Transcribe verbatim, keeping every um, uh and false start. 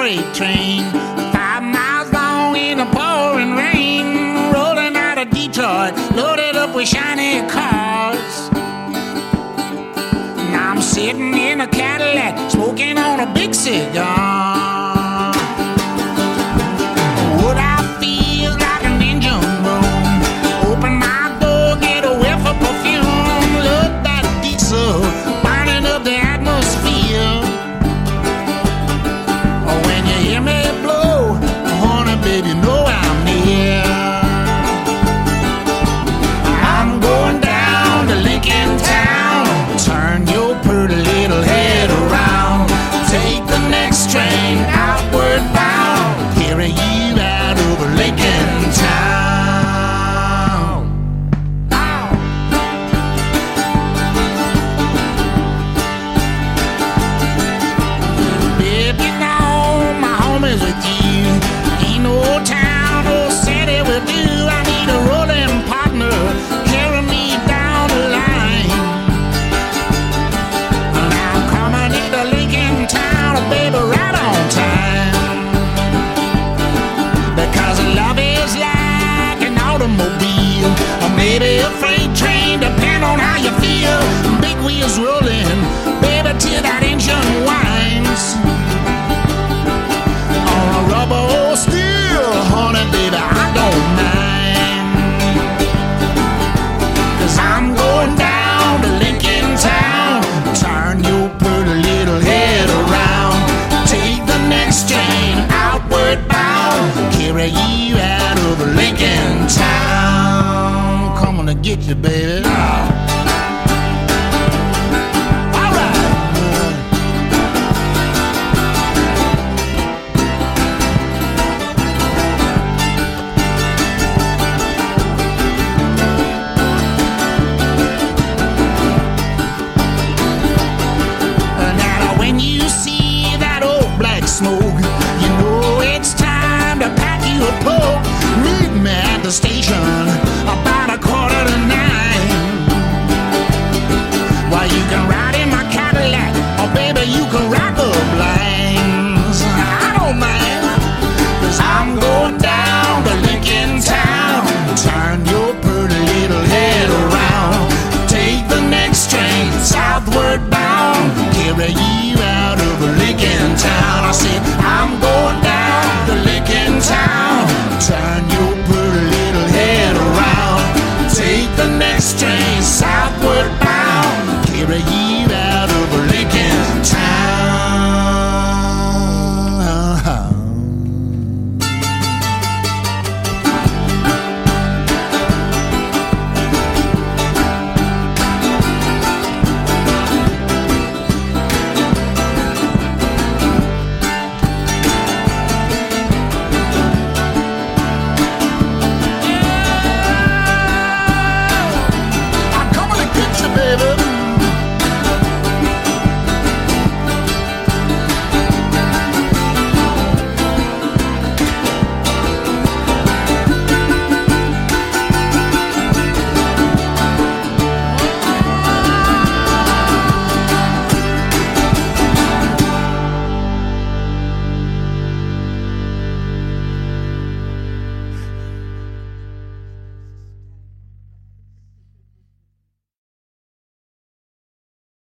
freight train, five miles long in the pouring rain, rolling out of Detroit, loaded up with shiny cars. Now I'm sitting in a Cadillac, smoking on a big cigar. Would I feel like an engine room? Open my door, get a whiff of perfume. Look, that diesel burning up the atmosphere. When you hear me blow, honey, baby, you know I'm near. I'm going down to Lincoln Town. Turn your pretty little head around. Take the next train outward bound. Carry you out over Lincoln Town. Oh. Baby, you know my home is with you. Ain't no town or city will do. I need a rolling partner, carry me down the line. And I'm coming into Lincoln Town, baby, right on time. Because love is like an automobile, or maybe a freight train, depending on how you feel. Big wheels rolling, baby, till that engine whines. On a rubber or steel, honey, baby, I don't mind. Cause I'm going down to Lincoln Town. Turn your pretty little head around. Take the next train outward bound. Carry you out of Lincoln Town. Coming to get you, baby. All right. Now when you see that old black smoke, you know it's time to pack you a poke. Meet me at the station about a quarter to nine. Well, you can ride in my Cadillac, or baby, you can rock the blinds. I don't mind, cause I'm going down to Lincoln Town. Turn your pretty little head around. Take the next train southward bound. Carry you out of Lincoln Town. I said, I'm going down to Lincoln Town. Turn your pretty little head around. Take the next train south.